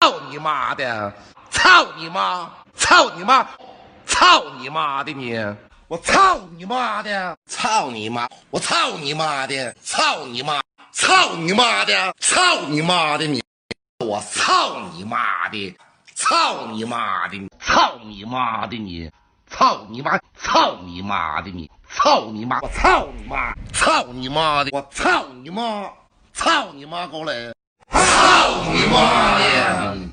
你妈的！操你妈！操你妈！操你妈的你！我操你妈的！操你妈！我操你妈的！操你妈！操你妈的！操你妈的你！我操你妈的！操你妈的！操你妈的你！操你妈！操你妈的你！操你妈！我操你妈！操你妈的！我操你妈！操你妈狗嘞！操你妈的！